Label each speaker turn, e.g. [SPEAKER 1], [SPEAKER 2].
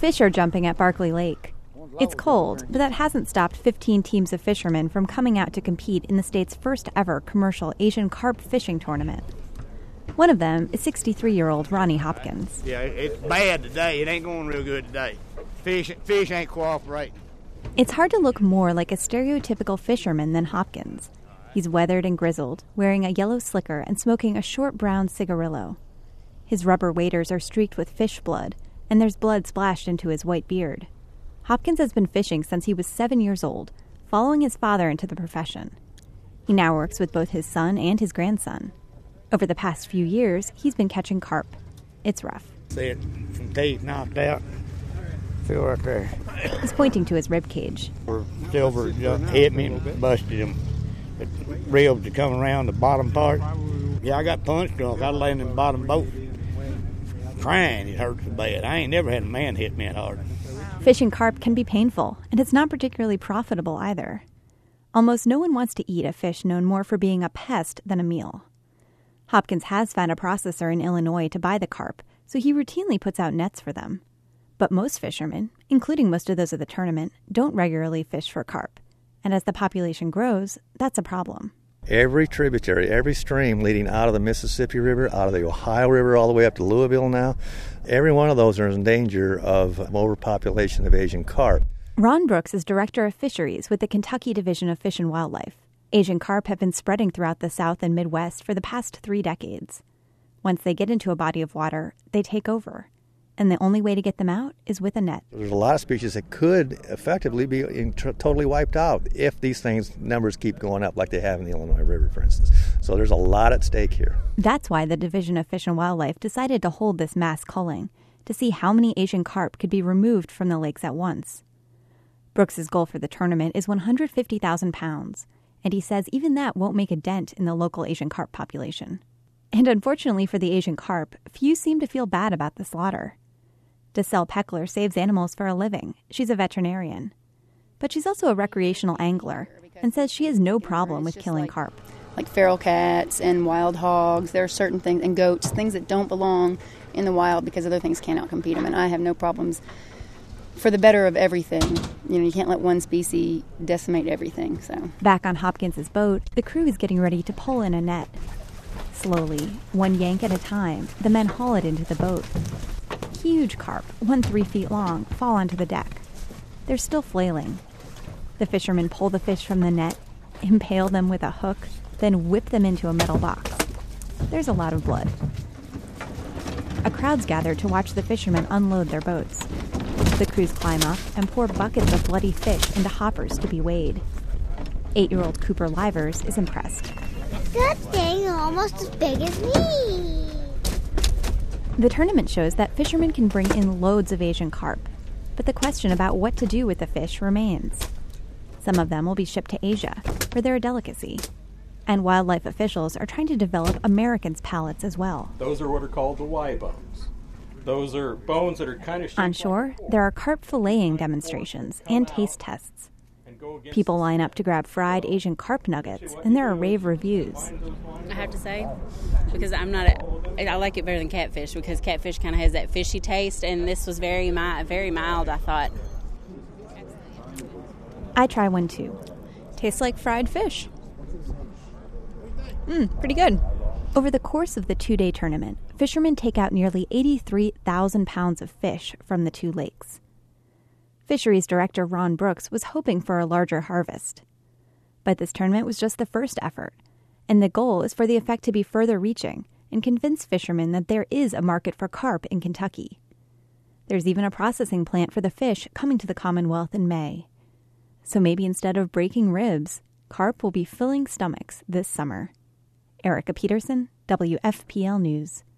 [SPEAKER 1] Fish are jumping at Barkley Lake. It's cold, but that hasn't stopped 15 teams of fishermen from coming out to compete in the state's first ever commercial Asian carp fishing tournament. One of them is 63-year-old Ronnie Hopkins.
[SPEAKER 2] Yeah, it's bad today. It ain't going real good today. Fish ain't cooperating.
[SPEAKER 1] It's hard to look more like a stereotypical fisherman than Hopkins. He's weathered and grizzled, wearing a yellow slicker and smoking a short brown cigarillo. His rubber waders are streaked with fish blood, and there's blood splashed into his white beard. Hopkins has been fishing since he was 7 years old, following his father into the profession. He now works with both his son and his grandson. Over the past few years, he's been catching carp. It's rough.
[SPEAKER 2] See it, some teeth knocked out. Feel right there.
[SPEAKER 1] He's pointing to his rib cage.
[SPEAKER 2] Silver hit me and busted him. The ribs are coming around the bottom part. Yeah, I got punched drunk. I lay in the bottom boat crying. It hurts so bad. I ain't never had a man hit me that hard.
[SPEAKER 1] Fishing carp can be painful, and it's not particularly profitable either. Almost no one wants to eat a fish known more for being a pest than a meal. Hopkins has found a processor in Illinois to buy the carp, so he routinely puts out nets for them. But most fishermen, including most of those at the tournament, don't regularly fish for carp. And as the population grows, that's a problem.
[SPEAKER 3] Every tributary, every stream leading out of the Mississippi River, out of the Ohio River, all the way up to Louisville now, every one of those are in danger of overpopulation of Asian carp.
[SPEAKER 1] Ron Brooks is Director of Fisheries with the Kentucky Division of Fish and Wildlife. Asian carp have been spreading throughout the South and Midwest for the past 3 decades. Once they get into a body of water, they take over. And the only way to get them out is with a net.
[SPEAKER 3] There's a lot of species that could effectively be totally wiped out if these numbers keep going up like they have in the Illinois River, for instance. So there's a lot at stake here.
[SPEAKER 1] That's why the Division of Fish and Wildlife decided to hold this mass culling, to see how many Asian carp could be removed from the lakes at once. Brooks's goal for the tournament is 150,000 pounds, and he says even that won't make a dent in the local Asian carp population. And unfortunately for the Asian carp, few seem to feel bad about the slaughter. DeSelle Peckler saves animals for a living. She's a veterinarian. But she's also a recreational angler and says she has no problem with killing carp.
[SPEAKER 4] Like feral cats and wild hogs, there are certain things, and goats, things that don't belong in the wild because other things can't outcompete them. And I have no problems for the better of everything. You know, you can't let one species decimate everything. So
[SPEAKER 1] back on Hopkins's boat, the crew is getting ready to pull in a net. Slowly, one yank at a time, the men haul it into the boat. Huge carp, 3 feet long, fall onto the deck. They're still flailing. The fishermen pull the fish from the net, impale them with a hook, then whip them into a metal box. There's a lot of blood. A crowd's gathered to watch the fishermen unload their boats. The crews climb up and pour buckets of bloody fish into hoppers to be weighed. 8-year-old Cooper Livers is impressed.
[SPEAKER 5] That thing is almost as big as me.
[SPEAKER 1] The tournament shows that fishermen can bring in loads of Asian carp, but the question about what to do with the fish remains. Some of them will be shipped to Asia, where they're a delicacy. And wildlife officials are trying to develop Americans' palates as well.
[SPEAKER 6] Those are what are called the Y bones. Those are bones that are kind of shaped.
[SPEAKER 1] On shore, there are carp filleting demonstrations and taste tests. People line up to grab fried Asian carp nuggets, and there are rave reviews.
[SPEAKER 7] I have to say, because I like it better than catfish, because catfish kind of has that fishy taste, and this was very mild, I thought.
[SPEAKER 1] I try one too. Tastes like fried fish. Pretty good. Over the course of the 2-day tournament, fishermen take out nearly 83,000 pounds of fish from the 2 lakes. Fisheries Director Ron Brooks was hoping for a larger harvest. But this tournament was just the first effort, and the goal is for the effect to be further reaching and convince fishermen that there is a market for carp in Kentucky. There's even a processing plant for the fish coming to the Commonwealth in May. So maybe instead of breaking ribs, carp will be filling stomachs this summer. Erica Peterson, WFPL News.